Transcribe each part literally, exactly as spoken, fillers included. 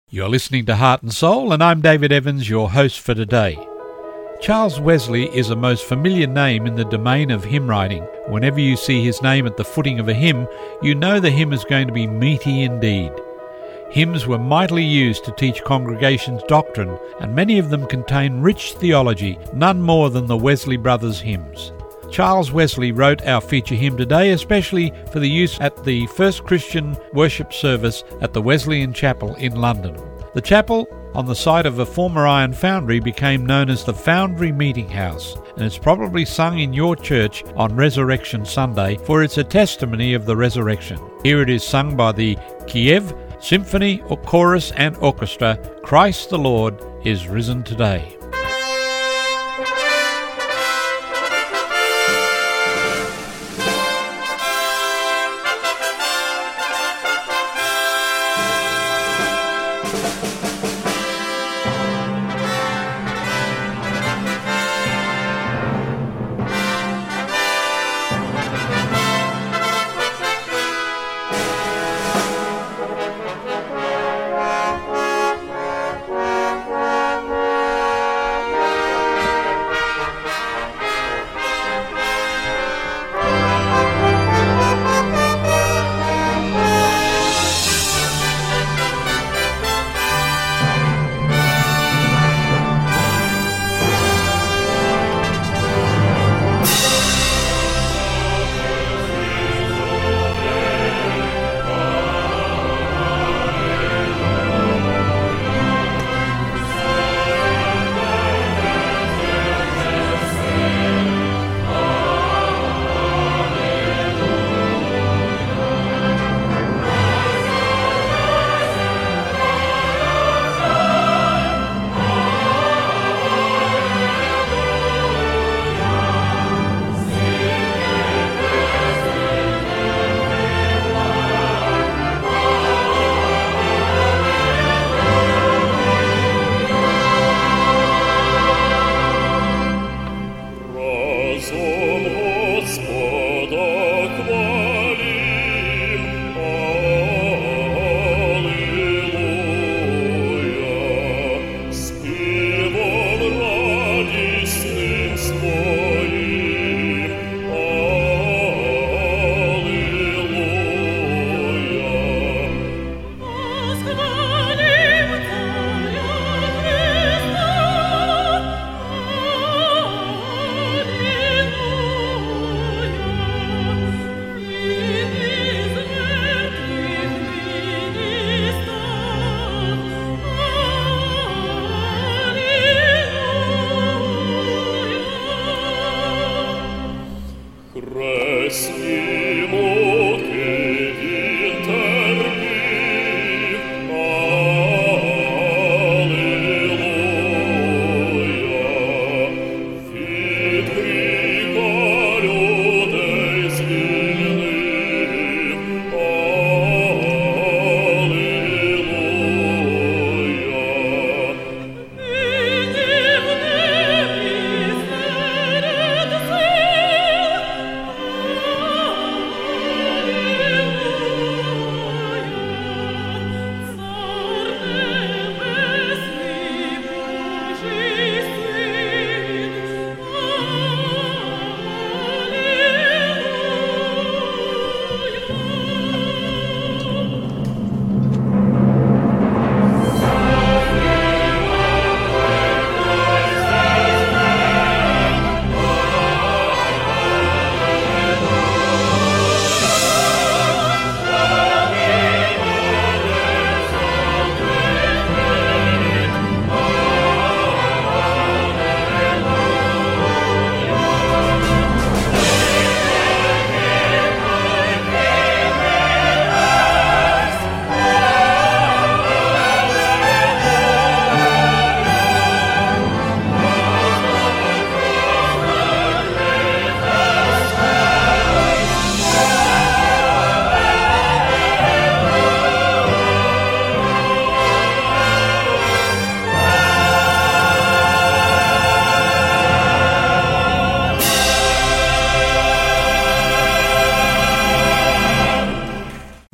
You're listening to Heart and Soul, and I'm David Evans, your host for today. Charles Wesley is a most familiar name in the domain of hymn writing. Whenever you see his name at the footing of a hymn, you know the hymn is going to be meaty indeed. Hymns were mightily used to teach congregations doctrine, and many of them contain rich theology, none more than the Wesley Brothers hymns. Charles Wesley wrote our feature hymn today especially for the use at the first Christian worship service at the Wesleyan Chapel in London. The chapel, on the site of a former iron foundry, became known as the Foundry Meeting House, and it's probably sung in your church on Resurrection Sunday, for it's a testimony of the resurrection. Here it is sung by the Kiev Symphony, Chorus and Orchestra. Christ the Lord is risen today.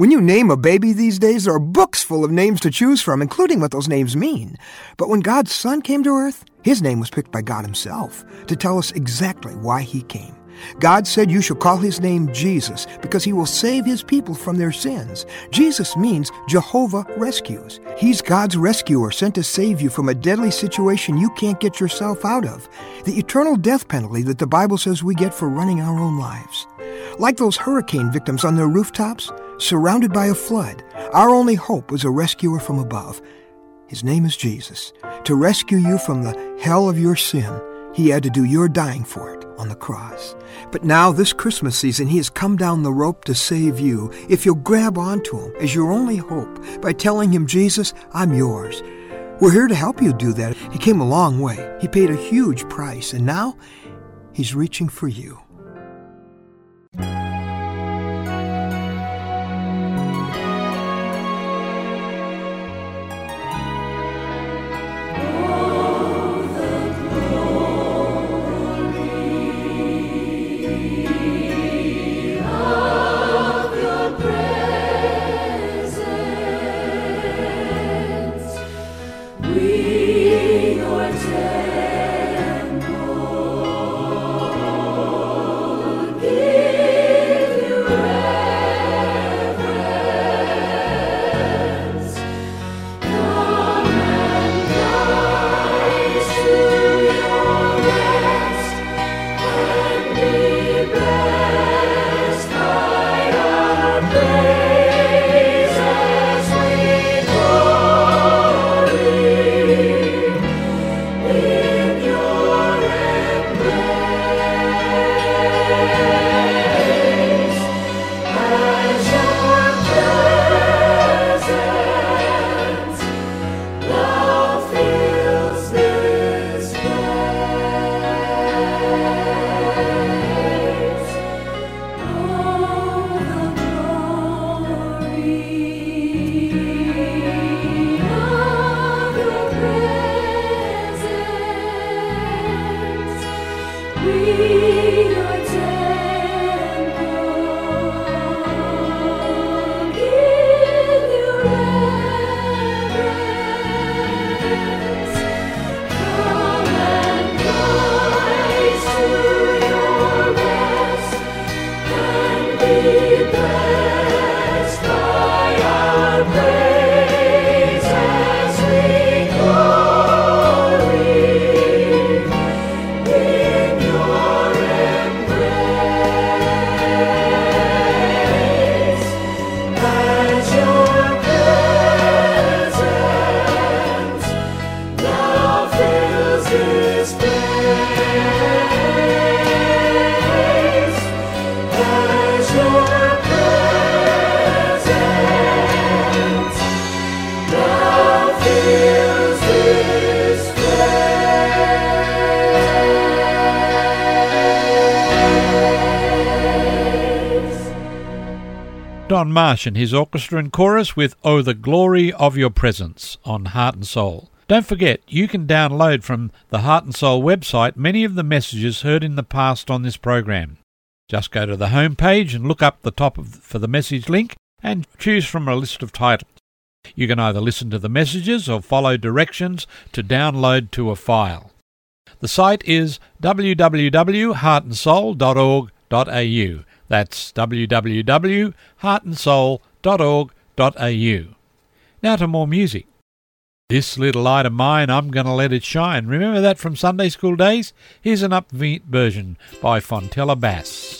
When you name a baby these days, there are books full of names to choose from, including what those names mean. But when God's Son came to earth, his name was picked by God himself to tell us exactly why he came. God said you shall call his name Jesus because he will save his people from their sins. Jesus means Jehovah rescues. He's God's rescuer sent to save you from a deadly situation you can't get yourself out of. The eternal death penalty that the Bible says we get for running our own lives. Like those hurricane victims on their rooftops, surrounded by a flood, our only hope was a rescuer from above. His name is Jesus. To rescue you from the hell of your sin, he had to do your dying for it on the cross. But now, this Christmas season, he has come down the rope to save you if you'll grab onto him as your only hope by telling him, Jesus, I'm yours. We're here to help you do that. He came a long way. He paid a huge price, and now he's reaching for you. Don Marsh and his orchestra and chorus with Oh the Glory of Your Presence on Heart and Soul. Don't forget, you can download from the Heart and Soul website many of the messages heard in the past on this program. Just go to the home page and look up the top of, for the message link and choose from a list of titles. You can either listen to the messages or follow directions to download to a file. The site is w w w dot heart and soul dot org dot a u. That's w w w dot heart and soul dot org dot a u. Now to more music. This Little Light of Mine, I'm Gonna Let It Shine. Remember that from Sunday school days? Here's an upbeat version by Fontella Bass.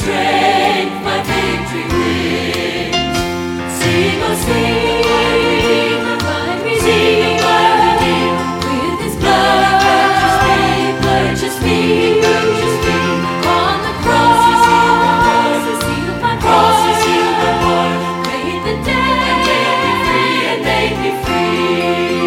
strength, my victory wins. Sing, oh sing, my Redeemer, sing, my Redeemer, with His blood purchased me, purchased me. On the cross, He sealed my cross, He sealed my heart, made the dead be free and made me free.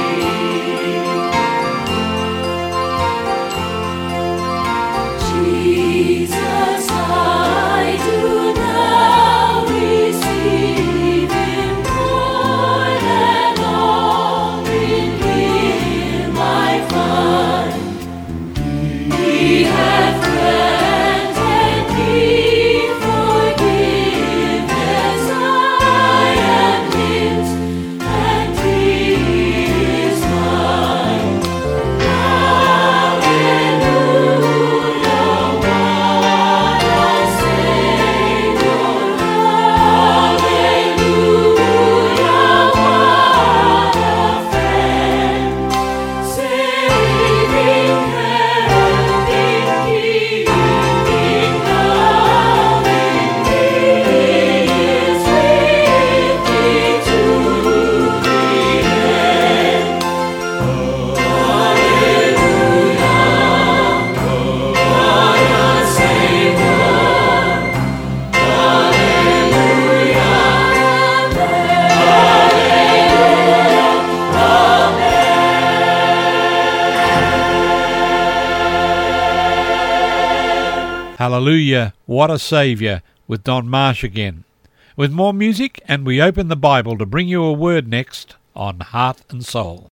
Jesus, I do now receive Him more than all. In Him I find He hath granted me forgiveness. I am His and He is mine. Hallelujah, what a Saviour, with Don Marsh again. With more music, and we open the Bible to bring you a word next on Heart and Soul.